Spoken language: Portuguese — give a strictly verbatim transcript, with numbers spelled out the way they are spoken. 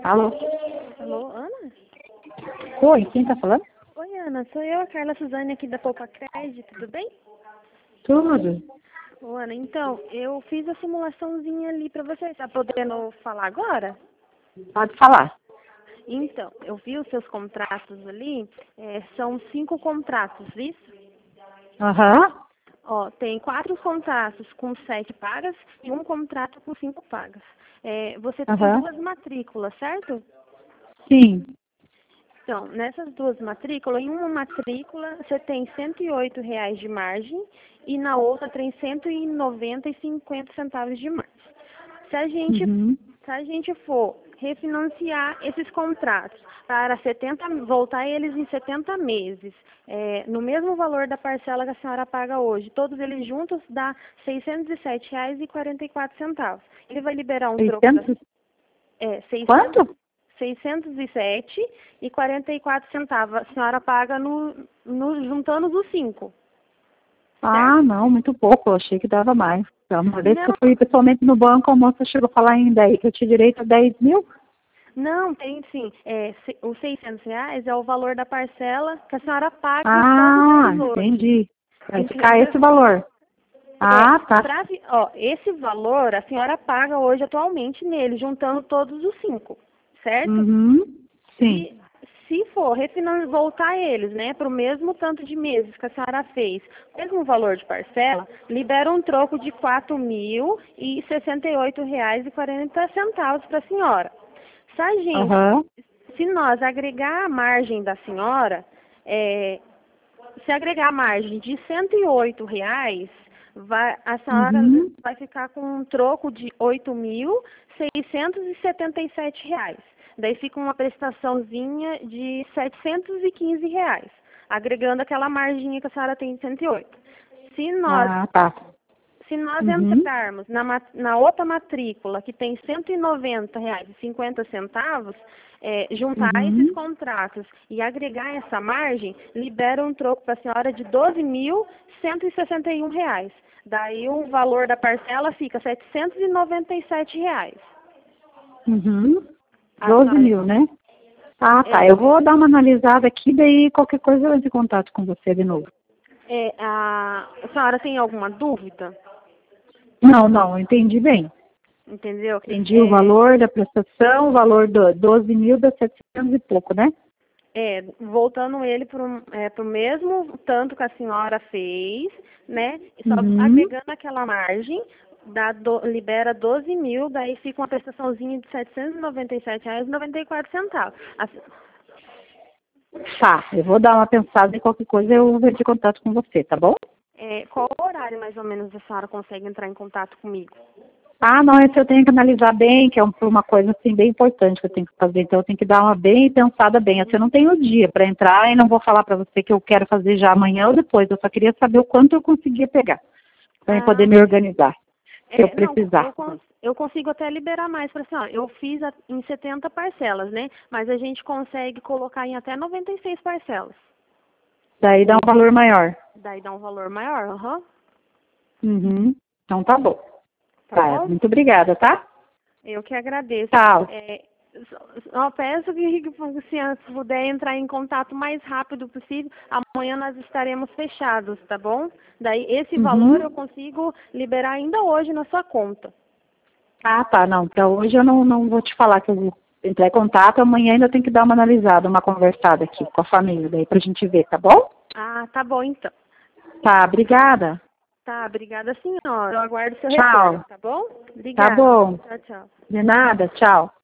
Alô? Alô, Ana? Oi, quem tá falando? Oi, Ana, sou eu, a Carla Suzane aqui da Poupa Crédito, tudo bem? Tudo. Ô, Ana, então, eu fiz a simulaçãozinha ali pra você, tá podendo falar agora? Pode falar. Então, eu vi os seus contratos ali, é, são cinco contratos, isso? Aham. Ó, tem quatro contratos com sete pagas e um contrato com cinco pagas. É, você tem Aham. duas matrículas, certo? Sim. Então, nessas duas matrículas, em uma matrícula você tem cento e oito reais de margem e na outra tem cento e noventa e cinquenta centavos de margem. Se a gente, Uhum. se a gente for refinanciar esses contratos para setenta, voltar eles em setenta meses, é, no mesmo valor da parcela que a senhora paga hoje, todos eles juntos dá seiscentos e sete reais e quarenta e quatro centavos. Ele vai liberar um troco da, seiscentos? é, seiscentos Quanto? seiscentos e sete e quarenta e quatro centavos. A senhora paga no, no juntando os cinco, certo? Ah, não, muito pouco. Eu achei que dava mais. Então, uma vez que Não, eu fui pessoalmente no banco, a moça chegou a falar em dez, que eu tinha direito a dez mil. não, tem sim. É, se- os seiscentos reais é o valor da parcela que a senhora paga todos Ah, eles hoje. entendi. Vai ficar Entendeu? esse valor. É, Ah, tá. pra, vi- ó, esse valor a senhora paga hoje atualmente nele, juntando todos os cinco, certo? Uhum. Sim. Se, se for refinan voltar eles, né, para o mesmo tanto de meses que a senhora fez, mesmo valor de parcela, libera um troco de quatro mil e sessenta e oito reais e quarenta centavos para a senhora. Se a gente, Aham. se nós agregar a margem da senhora, é, se agregar a margem de cento e oito reais, vai, a senhora Uhum. vai ficar com um troco de oito mil seiscentos e setenta e sete reais. Daí fica uma prestaçãozinha de setecentos e quinze reais, agregando aquela margem que a senhora tem de cento e oito. Se nós Ah, tá. se nós Uhum. entrarmos na, ma- na outra matrícula, que tem cento e noventa reais e cinquenta centavos, é, juntar esses Uhum. contratos e agregar essa margem, libera um troco para a senhora de doze mil cento e sessenta e um reais. Daí o valor da parcela fica setecentos e noventa e sete reais. Uhum. A doze senhora, mil, né? Ah, tá. é, Eu vou dar uma analisada aqui, daí qualquer coisa eu entro em contato com você de novo. é, a, a senhora tem alguma dúvida? Não, não, eu entendi bem. Entendeu? Entendi o É, valor da prestação, o valor do doze mil dá setecentos e pouco, né? É, voltando ele para o é, pro mesmo tanto que a senhora fez, né? E só Uhum. agregando aquela margem, dá do- libera doze mil, daí fica uma prestaçãozinha de setecentos e noventa e sete reais e noventa e quatro centavos. A- Tá, eu vou dar uma pensada em qualquer coisa eu entro em contato com você, tá bom? é, qual horário mais ou menos a senhora consegue entrar em contato comigo? Ah, não, esse eu tenho que analisar bem, que é um- uma coisa assim bem importante que eu tenho que fazer, então eu tenho que dar uma bem pensada bem. Assim, eu não tenho dia para entrar e não vou falar para você que eu quero fazer já amanhã ou depois, eu só queria saber o quanto eu conseguia pegar, para eu poder Ah, me organizar, se eu é, não, eu, precisar. cons- eu consigo até liberar mais para a senhora. Eu fiz a- em setenta parcelas, né? Mas a gente consegue colocar em até noventa e seis parcelas. Daí dá um valor maior. Daí dá um valor maior, aham. Uhum. Então tá bom. Tá Tá, bom? muito obrigada, tá? Eu que agradeço. Tchau. É, só só peço que, que se a senhora puder entrar em contato o mais rápido possível, amanhã nós estaremos fechados, tá bom? Daí esse valor eu Uhum. consigo liberar ainda hoje na sua conta. Ah, tá, não. Para hoje eu não, não vou te falar que eu vou entrar em contato, amanhã ainda tem que dar uma analisada, uma conversada aqui com a família, daí pra gente ver, tá bom? Ah, tá bom então. Tá, obrigada. Tá, obrigada senhora. Eu aguardo seu retorno, Tchau. tá bom? Tá Obrigada. bom. Tchau, tchau. De nada, tchau.